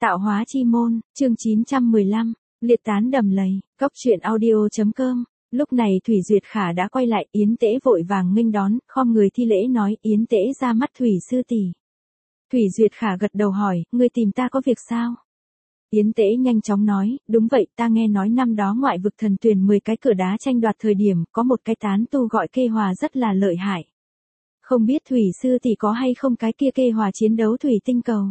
Tạo hóa chi môn, chương 915, liệt tán đầm lầy, cóc truyện audio.com. Lúc này Thủy Duyệt Khả đã quay lại, Yến Tễ vội vàng nghênh đón, khom người thi lễ nói, Yến Tễ ra mắt Thủy sư tỷ. Thủy Duyệt Khả gật đầu hỏi, ngươi tìm ta có việc sao? Yến Tễ nhanh chóng nói, đúng vậy, ta nghe nói năm đó ngoại vực thần tuyển 10 cái cửa đá tranh đoạt thời điểm, có một cái tán tu gọi Kê Hòa rất là lợi hại. Không biết Thủy sư tỷ có hay không cái kia Kê Hòa chiến đấu thủy tinh cầu?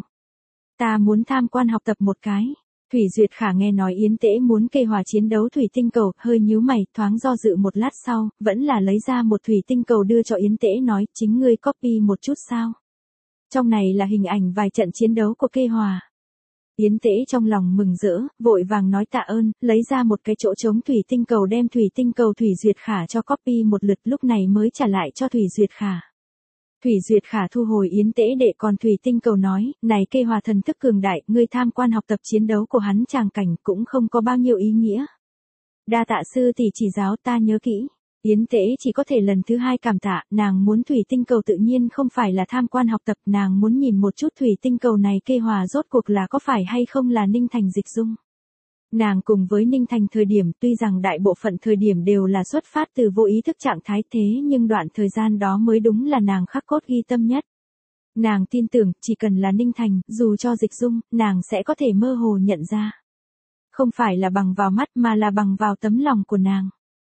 Ta muốn tham quan học tập một cái. Thủy Duyệt Khả nghe nói Yến Tễ muốn Kê Hòa chiến đấu thủy tinh cầu, hơi nhíu mày, thoáng do dự một lát sau, vẫn là lấy ra một thủy tinh cầu đưa cho Yến Tễ nói, chính ngươi copy một chút sao? Trong này là hình ảnh vài trận chiến đấu của Kê Hòa. Yến Tễ trong lòng mừng rỡ, vội vàng nói tạ ơn, lấy ra một cái chỗ trống thủy tinh cầu đem thủy tinh cầu Thủy Duyệt Khả cho copy một lượt, lúc này mới trả lại cho Thủy Duyệt Khả. Thủy Duyệt Khả thu hồi Yến Tễ đệ, còn thủy tinh cầu nói, này Kê Hòa thần thức cường đại, ngươi tham quan học tập chiến đấu của hắn tràng cảnh cũng không có bao nhiêu ý nghĩa. Đa tạ sư tỷ chỉ giáo, ta nhớ kỹ. Yến Tễ chỉ có thể lần thứ hai cảm tạ, nàng muốn thủy tinh cầu tự nhiên không phải là tham quan học tập, nàng muốn nhìn một chút thủy tinh cầu này Kê Hòa rốt cuộc là có phải hay không là Ninh Thành dịch dung. Nàng cùng với Ninh Thành thời điểm tuy rằng đại bộ phận thời điểm đều là xuất phát từ vô ý thức trạng thái, thế nhưng đoạn thời gian đó mới đúng là nàng khắc cốt ghi tâm nhất. Nàng tin tưởng chỉ cần là Ninh Thành, dù cho dịch dung, nàng sẽ có thể mơ hồ nhận ra. Không phải là bằng vào mắt mà là bằng vào tấm lòng của nàng.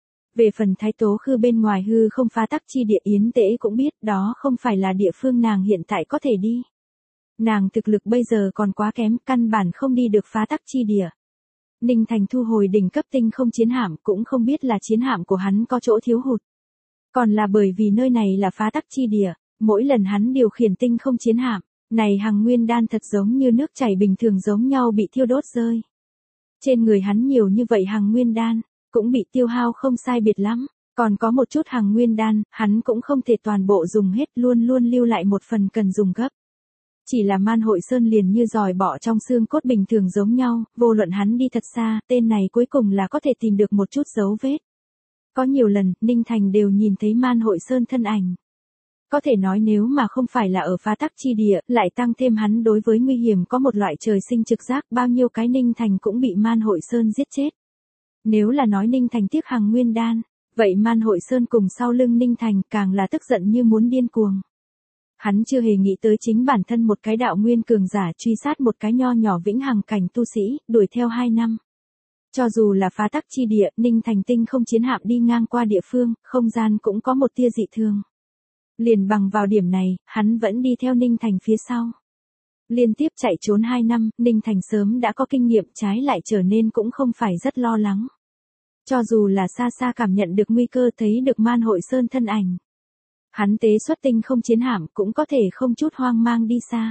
Về phần Thái Tố Khư bên ngoài hư không phá tắc chi địa, Yến Tễ cũng biết đó không phải là địa phương nàng hiện tại có thể đi. Nàng thực lực bây giờ còn quá kém, căn bản không đi được phá tắc chi địa. Ninh Thành thu hồi đỉnh cấp tinh không chiến hạm, cũng không biết là chiến hạm của hắn có chỗ thiếu hụt. Còn là bởi vì nơi này là phá tắc chi địa, mỗi lần hắn điều khiển tinh không chiến hạm, này hằng nguyên đan thật giống như nước chảy bình thường giống nhau bị thiêu đốt rơi. Trên người hắn nhiều như vậy hằng nguyên đan, cũng bị tiêu hao không sai biệt lắm, còn có một chút hằng nguyên đan, hắn cũng không thể toàn bộ dùng hết, luôn luôn lưu lại một phần cần dùng gấp. Chỉ là Man Hội Sơn liền như giòi bọ trong xương cốt bình thường giống nhau, vô luận hắn đi thật xa, tên này cuối cùng là có thể tìm được một chút dấu vết. Có nhiều lần, Ninh Thành đều nhìn thấy Man Hội Sơn thân ảnh. Có thể nói nếu mà không phải là ở phá tắc chi địa, lại tăng thêm hắn đối với nguy hiểm có một loại trời sinh trực giác, bao nhiêu cái Ninh Thành cũng bị Man Hội Sơn giết chết. Nếu là nói Ninh Thành tiếc hằng nguyên đan, vậy Man Hội Sơn cùng sau lưng Ninh Thành càng là tức giận như muốn điên cuồng. Hắn chưa hề nghĩ tới chính bản thân một cái đạo nguyên cường giả truy sát một cái nho nhỏ vĩnh hằng cảnh tu sĩ, đuổi theo 2 năm. Cho dù là phá tắc chi địa, Ninh Thành tinh không chiến hạm đi ngang qua địa phương, không gian cũng có một tia dị thường. Liền bằng vào điểm này, hắn vẫn đi theo Ninh Thành phía sau. Liên tiếp chạy trốn 2 năm, Ninh Thành sớm đã có kinh nghiệm, trái lại trở nên cũng không phải rất lo lắng. Cho dù là xa xa cảm nhận được nguy cơ, thấy được Man Hội Sơn thân ảnh. Hắn tế xuất tinh không chiến hạm cũng có thể không chút hoang mang đi xa.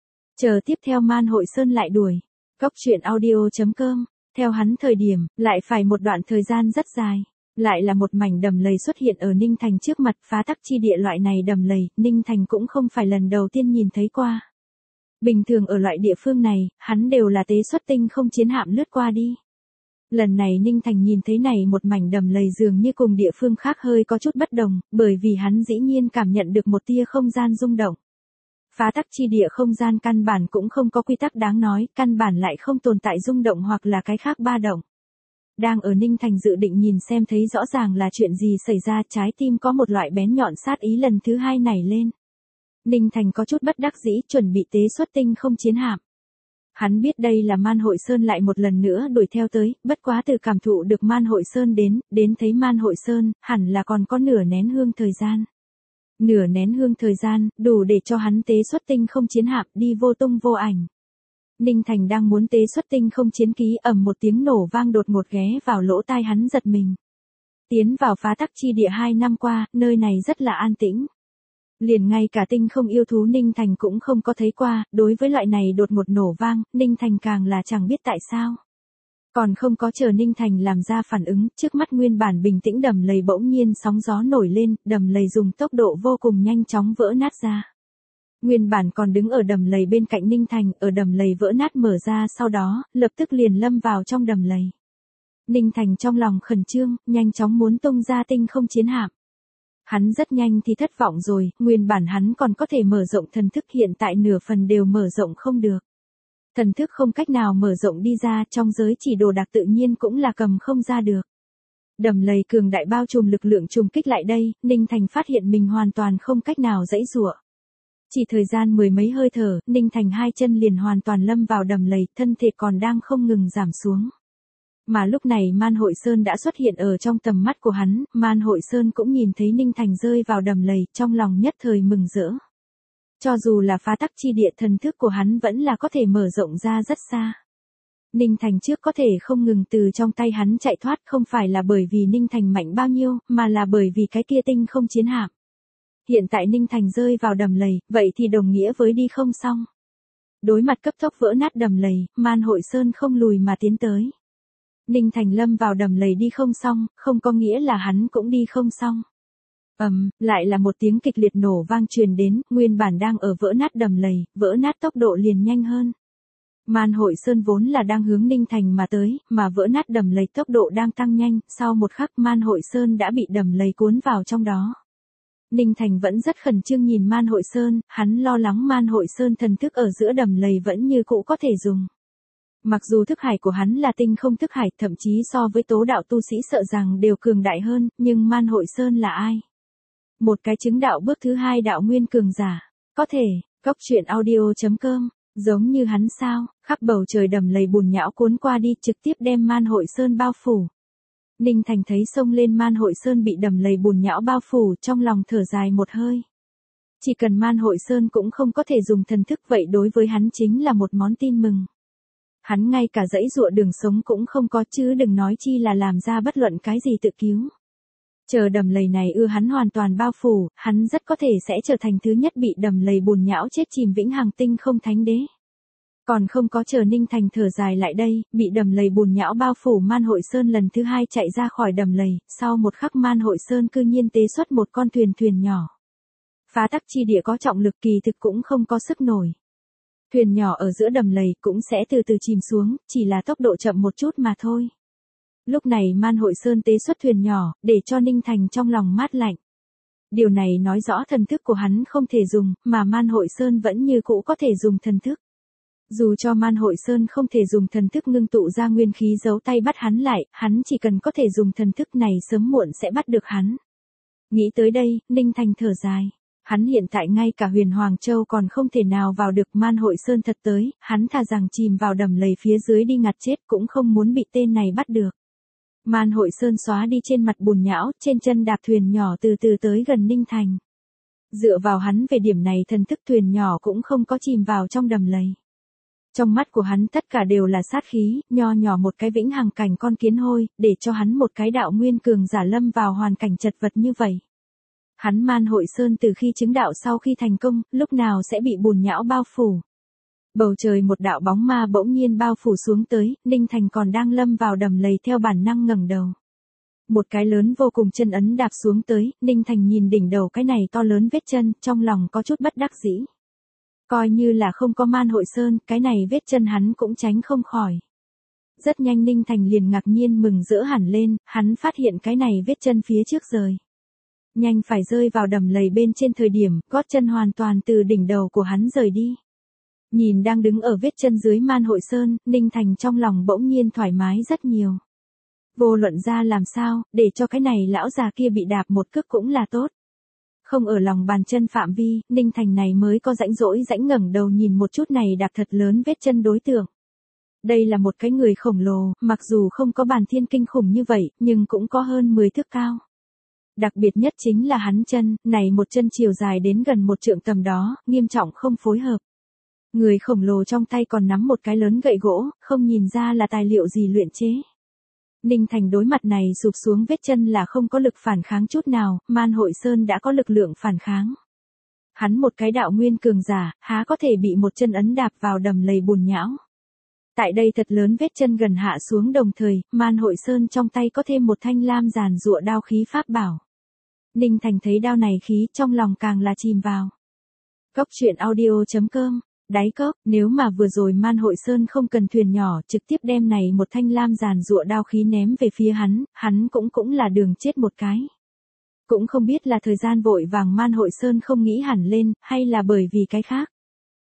Chờ tiếp theo Man Hội Sơn lại đuổi. Cóc truyện audio.com, theo hắn thời điểm, lại phải một đoạn thời gian rất dài. Lại là một mảnh đầm lầy xuất hiện ở Ninh Thành trước mặt, phá tắc chi địa loại này đầm lầy, Ninh Thành cũng không phải lần đầu tiên nhìn thấy qua. Bình thường ở loại địa phương này, hắn đều là tế xuất tinh không chiến hạm lướt qua đi. Lần này Ninh Thành nhìn thấy này một mảnh đầm lầy dường như cùng địa phương khác hơi có chút bất đồng, bởi vì hắn dĩ nhiên cảm nhận được một tia không gian rung động. Phá tắc chi địa không gian căn bản cũng không có quy tắc đáng nói, căn bản lại không tồn tại rung động hoặc là cái khác ba động. Đang ở Ninh Thành dự định nhìn xem thấy rõ ràng là chuyện gì xảy ra, trái tim có một loại bén nhọn sát ý lần thứ hai nảy lên. Ninh Thành có chút bất đắc dĩ, chuẩn bị tế xuất tinh không chiến hạm. Hắn biết đây là Man Hội Sơn lại một lần nữa đuổi theo tới, bất quá từ cảm thụ được Man Hội Sơn đến thấy Man Hội Sơn, hẳn là còn có nửa nén hương thời gian. Nửa nén hương thời gian, đủ để cho hắn tế xuất tinh không chiến hạm đi vô tung vô ảnh. Ninh Thành đang muốn tế xuất tinh không chiến ký, ầm một tiếng nổ vang đột ngột ghé vào lỗ tai hắn giật mình. Tiến vào phá tắc chi địa 2 năm qua, nơi này rất là an tĩnh. Liền ngay cả tinh không yêu thú Ninh Thành cũng không có thấy qua, đối với loại này đột ngột nổ vang, Ninh Thành càng là chẳng biết tại sao. Còn không có chờ Ninh Thành làm ra phản ứng, trước mắt nguyên bản bình tĩnh đầm lầy bỗng nhiên sóng gió nổi lên, đầm lầy dùng tốc độ vô cùng nhanh chóng vỡ nát ra. Nguyên bản còn đứng ở đầm lầy bên cạnh Ninh Thành, ở đầm lầy vỡ nát mở ra sau đó, lập tức liền lâm vào trong đầm lầy. Ninh Thành trong lòng khẩn trương, nhanh chóng muốn tung ra tinh không chiến hạm. Hắn rất nhanh thì thất vọng rồi, nguyên bản hắn còn có thể mở rộng thần thức, hiện tại nửa phần đều mở rộng không được. Thần thức không cách nào mở rộng đi ra, trong giới chỉ đồ đạc tự nhiên cũng là cầm không ra được. Đầm lầy cường đại bao trùm lực lượng trùng kích lại đây, Ninh Thành phát hiện mình hoàn toàn không cách nào giãy giụa. Chỉ thời gian mười mấy hơi thở, Ninh Thành hai chân liền hoàn toàn lâm vào đầm lầy, thân thể còn đang không ngừng giảm xuống. Mà lúc này Man Hội Sơn đã xuất hiện ở trong tầm mắt của hắn, Man Hội Sơn cũng nhìn thấy Ninh Thành rơi vào đầm lầy, trong lòng nhất thời mừng rỡ. Cho dù là phá tắc chi địa, thần thức của hắn vẫn là có thể mở rộng ra rất xa. Ninh Thành trước có thể không ngừng từ trong tay hắn chạy thoát, không phải là bởi vì Ninh Thành mạnh bao nhiêu, mà là bởi vì cái kia tinh không chiến hạm. Hiện tại Ninh Thành rơi vào đầm lầy, vậy thì đồng nghĩa với đi không xong. Đối mặt cấp tốc vỡ nát đầm lầy, Man Hội Sơn không lùi mà tiến tới. Ninh Thành lâm vào đầm lầy đi không xong, không có nghĩa là hắn cũng đi không xong. Lại là một tiếng kịch liệt nổ vang truyền đến, nguyên bản đang ở vỡ nát đầm lầy, vỡ nát tốc độ liền nhanh hơn. Man Hội Sơn vốn là đang hướng Ninh Thành mà tới, mà vỡ nát đầm lầy tốc độ đang tăng nhanh, sau một khắc Man Hội Sơn đã bị đầm lầy cuốn vào trong đó. Ninh Thành vẫn rất khẩn trương nhìn Man Hội Sơn, hắn lo lắng Man Hội Sơn thần thức ở giữa đầm lầy vẫn như cũ có thể dùng. Mặc dù thức hải của hắn là tinh không thức hải, thậm chí so với tố đạo tu sĩ sợ rằng đều cường đại hơn, nhưng Man Hội Sơn là ai? Một cái chứng đạo bước thứ hai đạo nguyên cường giả. Có thể, coctruyện.audio.com, giống như hắn sao, khắp bầu trời đầm lầy bùn nhão cuốn qua đi, trực tiếp đem Man Hội Sơn bao phủ. Ninh Thành thấy xông lên Man Hội Sơn bị đầm lầy bùn nhão bao phủ, trong lòng thở dài một hơi. Chỉ cần Man Hội Sơn cũng không có thể dùng thần thức, vậy đối với hắn chính là một món tin mừng. Hắn ngay cả dãy dụa đường sống cũng không có, chứ đừng nói chi là làm ra bất luận cái gì tự cứu. Chờ đầm lầy này hắn hoàn toàn bao phủ, hắn rất có thể sẽ trở thành thứ nhất bị đầm lầy bùn nhão chết chìm vĩnh hằng tinh không thánh đế. Còn không có chờ Ninh Thành thở dài lại đây, bị đầm lầy bùn nhão bao phủ Man Hội Sơn lần thứ hai chạy ra khỏi đầm lầy, sau một khắc Man Hội Sơn cư nhiên tế xuất một con thuyền nhỏ. Phá tắc chi địa có trọng lực, kỳ thực cũng không có sức nổi. Thuyền nhỏ ở giữa đầm lầy cũng sẽ từ từ chìm xuống, chỉ là tốc độ chậm một chút mà thôi. Lúc này Man Hội Sơn tế xuất thuyền nhỏ, để cho Ninh Thành trong lòng mát lạnh. Điều này nói rõ thần thức của hắn không thể dùng, mà Man Hội Sơn vẫn như cũ có thể dùng thần thức. Dù cho Man Hội Sơn không thể dùng thần thức ngưng tụ ra nguyên khí giấu tay bắt hắn lại, hắn chỉ cần có thể dùng thần thức này sớm muộn sẽ bắt được hắn. Nghĩ tới đây, Ninh Thành thở dài. Hắn hiện tại ngay cả Huyền Hoàng Châu còn không thể nào vào được, Man Hội Sơn thật tới, hắn thà rằng chìm vào đầm lầy phía dưới đi ngạt chết cũng không muốn bị tên này bắt được. Man Hội Sơn xóa đi trên mặt bùn nhão, trên chân đạp thuyền nhỏ từ từ tới gần Ninh Thành. Dựa vào hắn về điểm này, thần thức thuyền nhỏ cũng không có chìm vào trong đầm lầy. Trong mắt của hắn tất cả đều là sát khí, nho nhỏ một cái vĩnh hằng cảnh con kiến hôi, để cho hắn một cái đạo nguyên cường giả lâm vào hoàn cảnh chật vật như vậy. Hắn Man Hội Sơn từ khi chứng đạo sau khi thành công, lúc nào sẽ bị bùn nhão bao phủ. Bầu trời một đạo bóng ma bỗng nhiên bao phủ xuống tới, Ninh Thành còn đang lâm vào đầm lầy theo bản năng ngẩng đầu. Một cái lớn vô cùng chân ấn đạp xuống tới, Ninh Thành nhìn đỉnh đầu cái này to lớn vết chân, trong lòng có chút bất đắc dĩ. Coi như là không có Man Hội Sơn, cái này vết chân hắn cũng tránh không khỏi. Rất nhanh Ninh Thành liền ngạc nhiên mừng rỡ hẳn lên, hắn phát hiện cái này vết chân phía trước rời. Nhanh phải rơi vào đầm lầy bên trên thời điểm, gót chân hoàn toàn từ đỉnh đầu của hắn rời đi. Nhìn đang đứng ở vết chân dưới Man Hội Sơn, Ninh Thành trong lòng bỗng nhiên thoải mái rất nhiều. Vô luận ra làm sao, để cho cái này lão già kia bị đạp một cước cũng là tốt. Không ở lòng bàn chân phạm vi, Ninh Thành này mới có rãnh rỗi ngẩng đầu nhìn một chút này đạp thật lớn vết chân đối tượng. Đây là một cái người khổng lồ, mặc dù không có bàn thiên kinh khủng như vậy, nhưng cũng có hơn 10 thước cao. Đặc biệt nhất chính là hắn chân, này một chân chiều dài đến gần 1 trượng tầm đó, nghiêm trọng không phối hợp. Người khổng lồ trong tay còn nắm một cái lớn gậy gỗ, không nhìn ra là tài liệu gì luyện chế. Ninh Thành đối mặt này sụp xuống vết chân là không có lực phản kháng chút nào, Man Hội Sơn đã có lực lượng phản kháng. Hắn một cái đạo nguyên cường giả, há có thể bị một chân ấn đạp vào đầm lầy bùn nhão. Tại đây thật lớn vết chân gần hạ xuống, đồng thời, Man Hội Sơn trong tay có thêm một thanh lam giàn giụa đao khí pháp bảo. Ninh Thành thấy đao này khí, trong lòng càng là chìm vào. Coctruyện.audio.com, đáy cốc, nếu mà vừa rồi Man Hội Sơn không cần thuyền nhỏ, trực tiếp đem này một thanh lam giàn giụa đao khí ném về phía hắn cũng là đường chết một cái. Cũng không biết là thời gian vội vàng Man Hội Sơn không nghĩ hẳn lên, hay là bởi vì cái khác.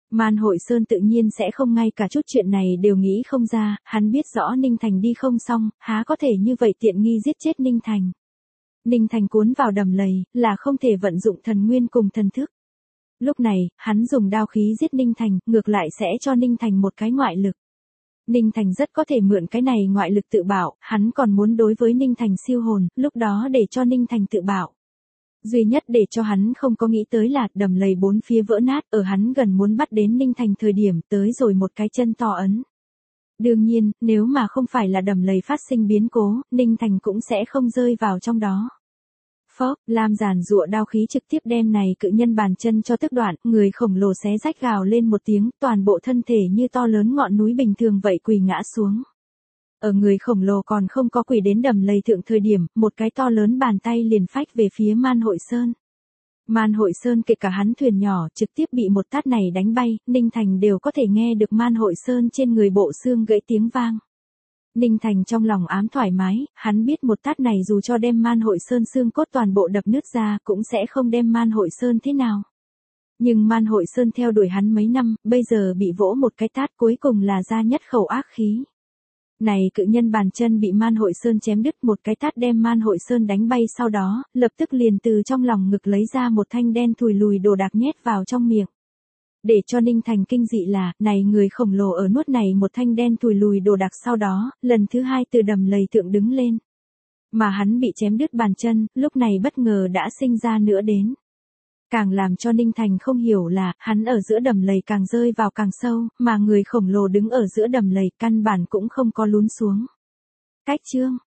Man Hội Sơn tự nhiên sẽ không ngay cả chút chuyện này đều nghĩ không ra, hắn biết rõ Ninh Thành đi không xong, há có thể như vậy tiện nghi giết chết Ninh Thành. Ninh Thành cuốn vào đầm lầy, là không thể vận dụng thần nguyên cùng thần thức. Lúc này, hắn dùng đao khí giết Ninh Thành, ngược lại sẽ cho Ninh Thành một cái ngoại lực. Ninh Thành rất có thể mượn cái này ngoại lực tự bảo, hắn còn muốn đối với Ninh Thành siêu hồn, lúc đó để cho Ninh Thành tự bảo. Duy nhất để cho hắn không có nghĩ tới là đầm lầy bốn phía vỡ nát, ở hắn gần muốn bắt đến Ninh Thành thời điểm tới rồi một cái chân to ấn. Đương nhiên, nếu mà không phải là đầm lầy phát sinh biến cố, Ninh Thành cũng sẽ không rơi vào trong đó. Phốc, lam giàn giụa đao khí trực tiếp đem này cự nhân bàn chân cho tức đoạn, người khổng lồ xé rách gào lên một tiếng, toàn bộ thân thể như to lớn ngọn núi bình thường vậy quỳ ngã xuống. Ở người khổng lồ còn không có quỳ đến đầm lầy thượng thời điểm, một cái to lớn bàn tay liền phách về phía Man Hội Sơn. Man Hội Sơn kể cả hắn thuyền nhỏ trực tiếp bị một tát này đánh bay, Ninh Thành đều có thể nghe được Man Hội Sơn trên người bộ xương gãy tiếng vang. Ninh Thành trong lòng ám thoải mái, hắn biết một tát này dù cho đem Man Hội Sơn xương cốt toàn bộ đập nứt ra cũng sẽ không đem Man Hội Sơn thế nào. Nhưng Man Hội Sơn theo đuổi hắn mấy năm, bây giờ bị vỗ một cái tát cuối cùng là ra nhất khẩu ác khí. Này cự nhân bàn chân bị Man Hội Sơn chém đứt một cái tát đem Man Hội Sơn đánh bay sau đó, lập tức liền từ trong lòng ngực lấy ra một thanh đen thùi lùi đồ đạc nhét vào trong miệng. Để cho Ninh Thành kinh dị là, này người khổng lồ ở nuốt này một thanh đen thùi lùi đồ đạc sau đó, lần thứ hai từ đầm lầy thượng đứng lên. Mà hắn bị chém đứt bàn chân, lúc này bất ngờ đã sinh ra nữa đến. Càng làm cho Ninh Thành không hiểu là, hắn ở giữa đầm lầy càng rơi vào càng sâu, mà người khổng lồ đứng ở giữa đầm lầy căn bản cũng không có lún xuống. Cách chương